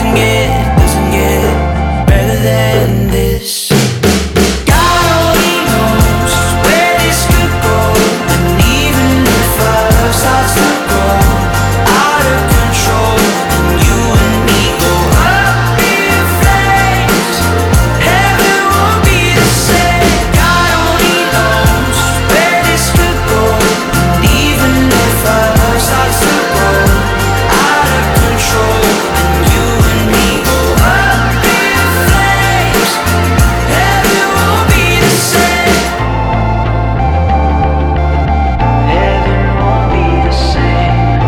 doesn't get better than this. God only knows where this could go, and even if our love starts to grow out of control, and you and me go up in flames, heaven won't be the same. God only knows where this could go, and even if our love starts to grow out of control, and you and me go up in flames, heaven won't be the same. Heaven won't be the same.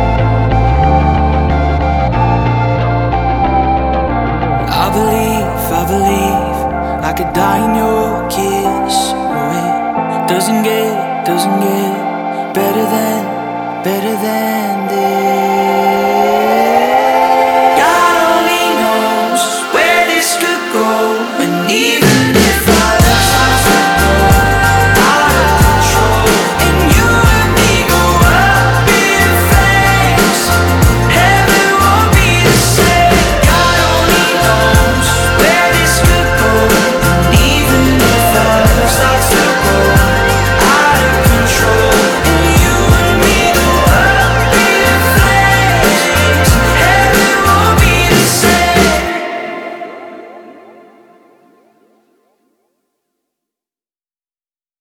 I believe I could die in your kiss. Oh, it doesn't get better than this.